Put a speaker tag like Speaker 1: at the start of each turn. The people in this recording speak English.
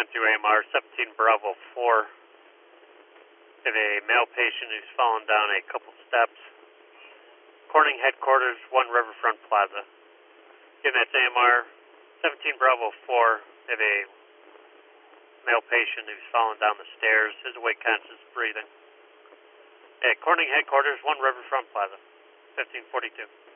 Speaker 1: AMR, 17 Bravo 4. We have a male patient who's fallen down a couple steps. Corning headquarters, 1 Riverfront Plaza. Again, that's AMR, 17 Bravo 4. We have a male patient who's fallen down the stairs. His awake conscious breathing. At Corning headquarters, 1 Riverfront Plaza, 1542.